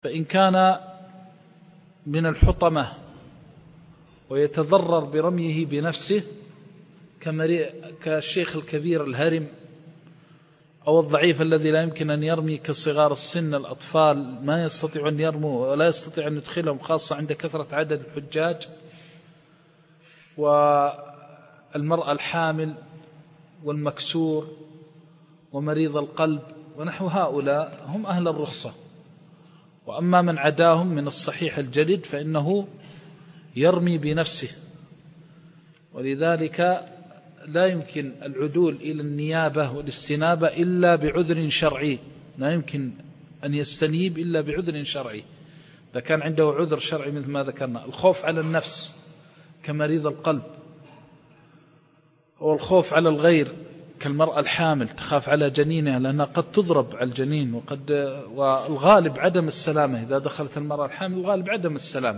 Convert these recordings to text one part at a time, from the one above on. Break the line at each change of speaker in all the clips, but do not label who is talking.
فإن كان من الحطمة ويتضرر برميه بنفسه كالشيخ الكبير الهرم، أو الضعيف الذي لا يمكن أن يرمي كصغار السن الأطفال ما يستطيع أن يرموا ولا يستطيع أن يدخلهم، خاصة عند كثرة عدد الحجاج، والمرأة الحامل والمكسور ومريض القلب ونحو هؤلاء هم أهل الرخصة. وأما من عداهم من الصحيح الجلد فإنه يرمي بنفسه، ولذلك لا يمكن العدول إلى النيابة والاستنابة إلا بعذر شرعي، لا يمكن أن يستنيب إلا بعذر شرعي. إذا كان عنده عذر شرعي مثل ما ذكرنا، الخوف على النفس كمريض القلب، والخوف على الغير كالمرأة الحامل تخاف على جنينها لأنها قد تضرب على الجنين، والغالب عدم السلامة إذا دخلت المرأة الحامل، الغالب عدم السلامة.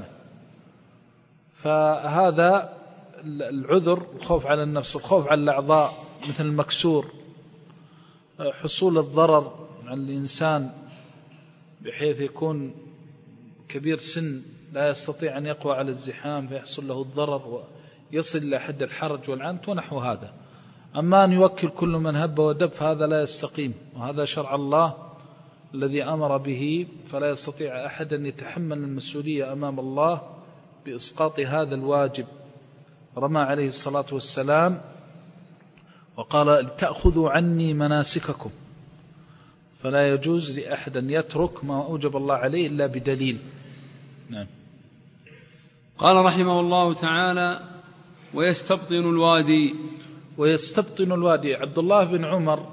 فهذا العذر، الخوف على النفس، الخوف على الأعضاء مثل المكسور، حصول الضرر على الإنسان بحيث يكون كبير سن لا يستطيع أن يقوى على الزحام فيحصل له الضرر ويصل إلى حد الحرج والعنت ونحو هذا. أما أن يوكل كل من هب ودب فهذا لا يستقيم، وهذا شرع الله الذي أمر به، فلا يستطيع أحد أن يتحمل المسؤولية أمام الله بإسقاط هذا الواجب. رمى عليه الصلاة والسلام وقال تأخذوا عني مناسككم، فلا يجوز لأحد أن يترك ما أوجب الله عليه إلا بدليل. نعم.
قال رحمه الله تعالى: ويستبطن الوادي.
ويستبطن الوادي. عبد الله بن عمر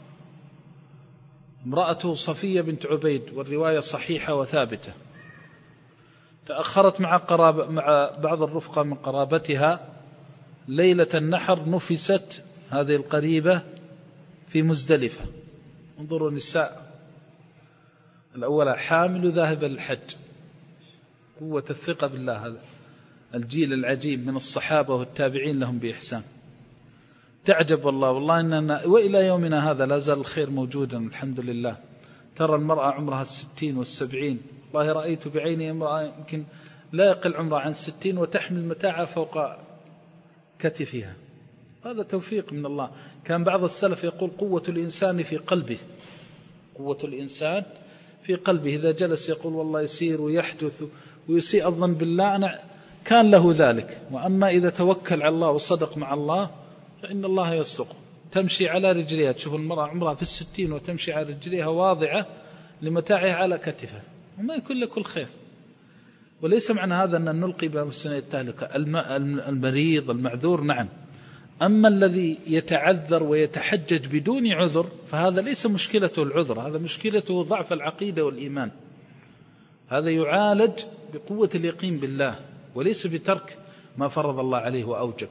امرأته صفية بنت عبيد، والرواية صحيحة وثابتة، تأخرت مع بعض الرفقة من قرابتها ليلة النحر، نفست هذه القريبة في مزدلفة. انظروا النساء، الأولى حامل ذاهبة للحج، قوة الثقة بالله، هذا الجيل العجيب من الصحابة والتابعين لهم بإحسان. تعجب والله إننا وإلى يومنا هذا لا زال الخير موجودا الحمد لله. ترى المرأة عمرها 60 و70، والله رأيت بعيني امرأة يمكن لا يقل عمرها عن 60 وتحمل متاعها فوق كتفها. هذا توفيق من الله. كان بعض السلف يقول قوة الإنسان في قلبه، قوة الإنسان في قلبه. إذا جلس يقول والله يسير ويحدث ويسيء الظن بالله، أنا كان له ذلك. وأما إذا توكل على الله وصدق مع الله فإن الله يصدق. تمشي على رجليها، تشوف المرأة عمرها في 60 وتمشي على رجليها واضعة لمتاعها على كتفها، وما يكون لكل خير. وليس معنى هذا أن نلقي بمسنة التهلكة. المريض المعذور نعم، أما الذي يتعذر ويتحجج بدون عذر فهذا ليس مشكلته العذر، هذا مشكلته ضعف العقيدة والإيمان. هذا يعالج بقوة اليقين بالله وليس بترك ما فرض الله عليه وأوجب.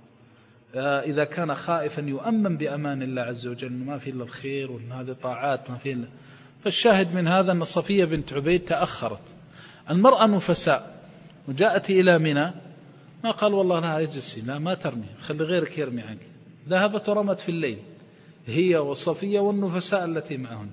إذا كان خائفا يؤمن بأمان الله عز وجل، ما في إلا الخير وأن هذه طاعات ما في إلا. فالشاهد من هذا أن صفية بنت عبيد تأخرت. المرأة نفساء وجاءت إلى منى، ما قال والله لا اجلسي، لا ما ترمي، خلي غيرك يرمي عنك. ذهبت ورمت في الليل هي وصفية والنفساء التي معهن.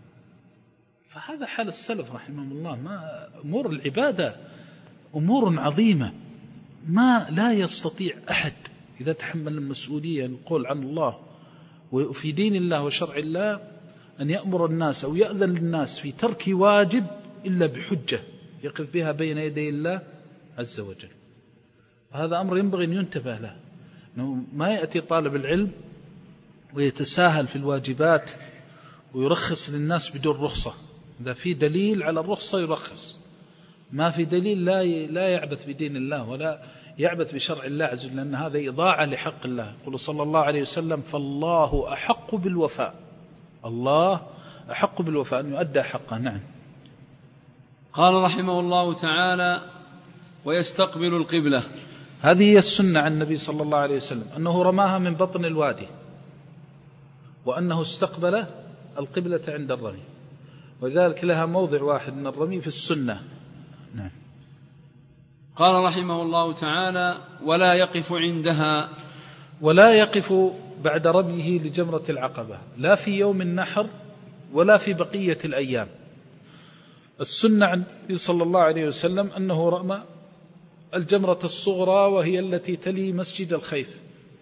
فهذا حال السلف رحمهم الله. ما أمور العبادة أمور عظيمة، ما لا يستطيع أحد إذا تحمل المسؤولية القول عن الله وفي دين الله وشرع الله أن يأمر الناس أو يأذن للناس في ترك واجب إلا بحجة يقف بها بين يدي الله عز وجل. هذا أمر ينبغي أن ينتبه له، أنه ما يأتي طالب العلم ويتساهل في الواجبات ويرخص للناس بدون رخصة. إذا في دليل على الرخصة يرخص، ما في دليل لا يعبث بدين الله ولا يعبث بشرع الله عز وجل، لأن هذا إضاعة لحق الله. يقول صلى الله عليه وسلم: فالله أحق بالوفاء، الله أحق بالوفاء، أن يؤدى حقه. نعم.
قال رحمه الله تعالى: ويستقبل القبلة.
هذه هي السنة عن النبي صلى الله عليه وسلم، أنه رماها من بطن الوادي، وأنه استقبل القبلة عند الرمي، وذلك لها موضع واحد من الرمي في السنة. نعم.
قال رحمه الله تعالى: ولا يقف عندها.
ولا يقف بعد رميه لجمرة العقبة، لا في يوم النحر ولا في بقية الأيام. السنة عن صلى الله عليه وسلم أنه رمى الجمرة الصغرى وهي التي تلي مسجد الخيف،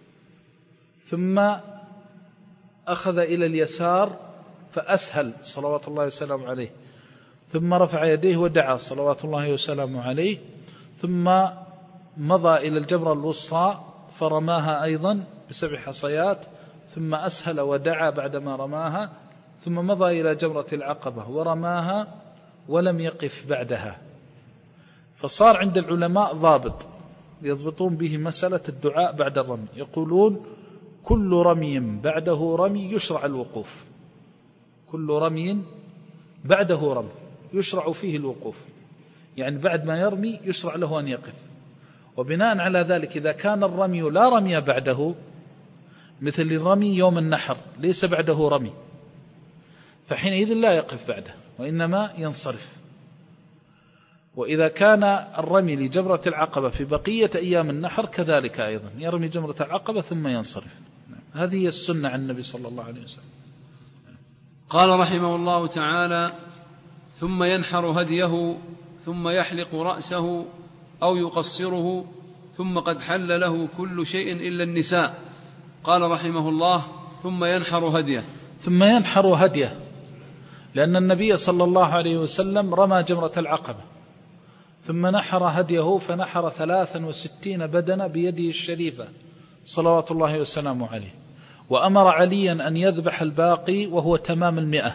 ثم أخذ إلى اليسار فأسهل صلوات الله وسلامه عليه، ثم رفع يديه ودعا صلوات الله وسلامه عليه، ثم مضى إلى الجمرة الوسطى فرماها أيضا ب7 حصيات، ثم أسهل ودعا بعدما رماها، ثم مضى إلى جمرة العقبة ورماها ولم يقف بعدها. فصار عند العلماء ضابط يضبطون به مسألة الدعاء بعد الرمي، يقولون كل رمي بعده رمي يشرع الوقوف، كل رمي بعده رمي يشرع فيه الوقوف، يعني بعد ما يرمي يشرع له أن يقف. وبناء على ذلك إذا كان الرمي لا رمي بعده، مثل الرمي يوم النحر ليس بعده رمي، فحينئذ لا يقف بعده وإنما ينصرف. وإذا كان الرمي لجمرة العقبة في بقية أيام النحر كذلك أيضا يرمي جمرة العقبة ثم ينصرف. هذه هي السنة عن النبي صلى الله عليه وسلم.
قال رحمه الله تعالى: ثم ينحر هديه ثم يحلق رأسه أو يقصره، ثم قد حل له كل شيء إلا النساء. قال رحمه الله: ثم ينحر هديه. ثم
ينحر هديه لأن النبي صلى الله عليه وسلم رمى جمرة العقبة ثم نحر هديه، فنحر 63 بدنة بيده الشريفة صلوات الله وسلامه عليه، وأمر عليا أن يذبح الباقي وهو تمام 100،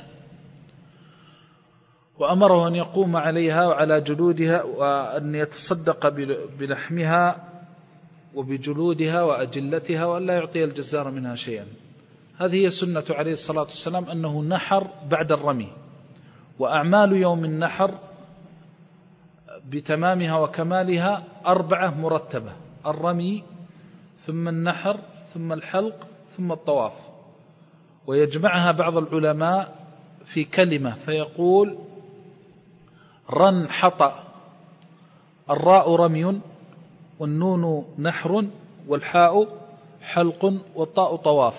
وأمره أن يقوم عليها وعلى جلودها وأن يتصدق بلحمها وبجلودها وأجلتها وأن لا يعطي الجزار منها شيئا. هذه هي سنة عليه الصلاة والسلام، أنه نحر بعد الرمي. وأعمال يوم النحر بتمامها وكمالها 4 مرتبة: الرمي ثم النحر ثم الحلق ثم الطواف. ويجمعها بعض العلماء في كلمة فيقول: رن حطأ، الراء رمي والنون نحر والحاء حلق والطاء طواف.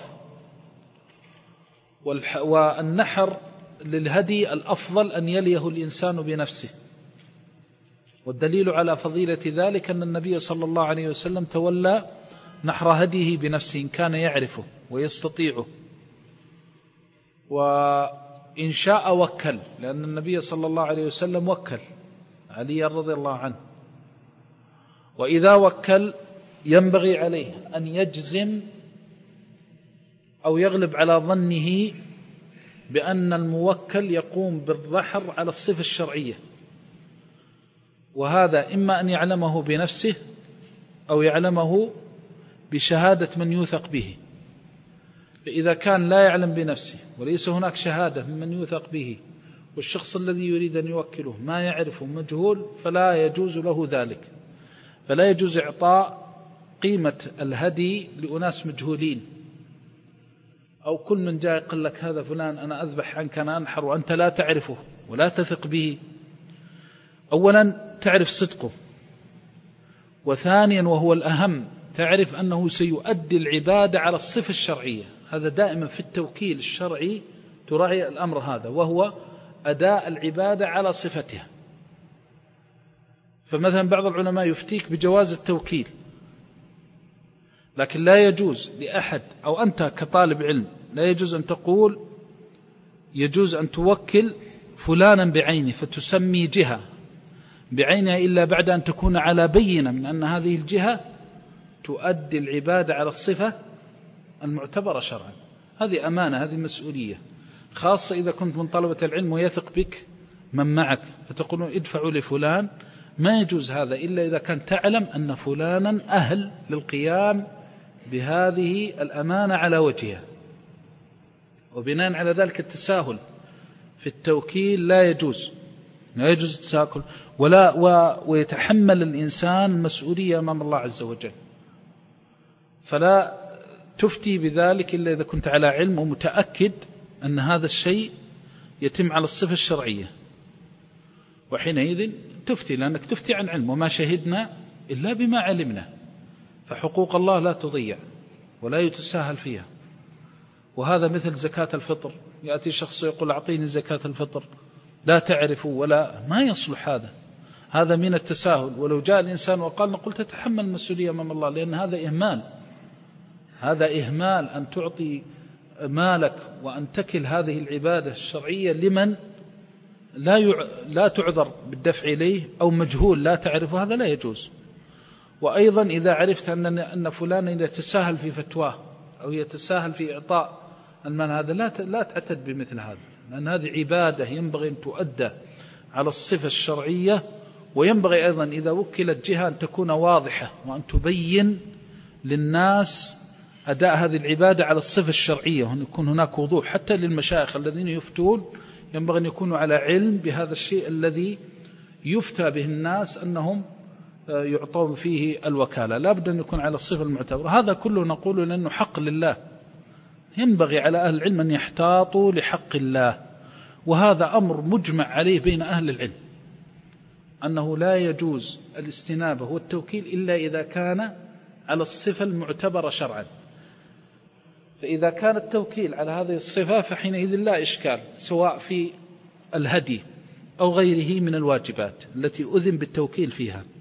والنحر للهدي الأفضل أن يليه الإنسان بنفسه، والدليل على فضيلة ذلك أن النبي صلى الله عليه وسلم تولى نحر هديه بنفسه إن كان يعرفه ويستطيعه، وإن شاء وكل، لأن النبي صلى الله عليه وسلم وكل علي رضي الله عنه. وإذا وكل ينبغي عليه أن يجزم أو يغلب على ظنه بأن الموكل يقوم بالنحر على الصفة الشرعية، وهذا إما أن يعلمه بنفسه أو يعلمه بشهادة من يوثق به. فإذا كان لا يعلم بنفسه وليس هناك شهادة ممن يوثق به، والشخص الذي يريد أن يوكله ما يعرفه مجهول، فلا يجوز له ذلك. فلا يجوز إعطاء قيمة الهدي لأناس مجهولين، أو كل من جاء يقول لك هذا فلان أنا أذبح عنك أنا أنحر وأنت لا تعرفه ولا تثق به. أولا تعرف صدقه، وثانيا وهو الأهم تعرف أنه سيؤدي العبادة على الصفة الشرعية. هذا دائما في التوكيل الشرعي تراعي الأمر هذا، وهو أداء العبادة على صفتها. فمثلا بعض العلماء يفتيك بجواز التوكيل، لكن لا يجوز لأحد، أو أنت كطالب علم لا يجوز أن تقول يجوز أن توكل فلانا بعينه فتسمي جهة بعينها إلا بعد أن تكون على بينة من أن هذه الجهة تؤدي العبادة على الصفة المعتبرة شرعا. هذه أمانة، هذه مسؤولية، خاصة إذا كنت من طلبة العلم ويثق بك من معك، فتقولون ادفعوا لفلان. ما يجوز هذا إلا إذا كان تعلم أن فلانا أهل للقيام بهذه الأمانة على وجهها. وبناء على ذلك التساهل في التوكيل لا يجوز، لا يجوز التساهل، ويتحمل الإنسان المسؤولية أمام الله عز وجل. فلا تفتي بذلك إلا إذا كنت على علم ومتأكد أن هذا الشيء يتم على الصفة الشرعية، وحينئذ تفتي، لأنك تفتي عن علم، وما شهدنا إلا بما علمنا. فحقوق الله لا تضيع ولا يتساهل فيها. وهذا مثل زكاة الفطر، يأتي شخص يقول أعطيني زكاة الفطر، لا تعرف ولا ما يصلح هذا من التساهل. ولو جاء الإنسان وقال نقول تتحمل المسؤولية أمام الله، لأن هذا إهمال أن تعطي مالك وأن تكل هذه العبادة الشرعية لمن لا تعذر بالدفع إليه أو مجهول لا تعرفه، هذا لا يجوز. وأيضا إذا عرفت أن فلانا يتساهل في فتواه أو يتساهل في إعطاء المال، هذا لا تعتد بمثل هذا، لأن هذه عبادة ينبغي أن تؤدى على الصفة الشرعية. وينبغي أيضا إذا وكلت جهة أن تكون واضحة وأن تبين للناس أداء هذه العبادة على الصفة الشرعية، وأن يكون هناك وضوح حتى للمشايخ الذين يفتون، ينبغي أن يكونوا على علم بهذا الشيء الذي يفتى به الناس أنهم يعطون فيه الوكالة، لا بد أن يكون على الصفة المعتبرة. هذا كله نقول لأنه حق لله، ينبغي على أهل العلم أن يحتاطوا لحق الله، وهذا أمر مجمع عليه بين أهل العلم، أنه لا يجوز الاستنابة والتوكيل إلا إذا كان على الصفة المعتبرة شرعا. فإذا كان التوكيل على هذه الصفة فحينئذ لا إشكال، سواء في الهدي أو غيره من الواجبات التي أذن بالتوكيل فيها.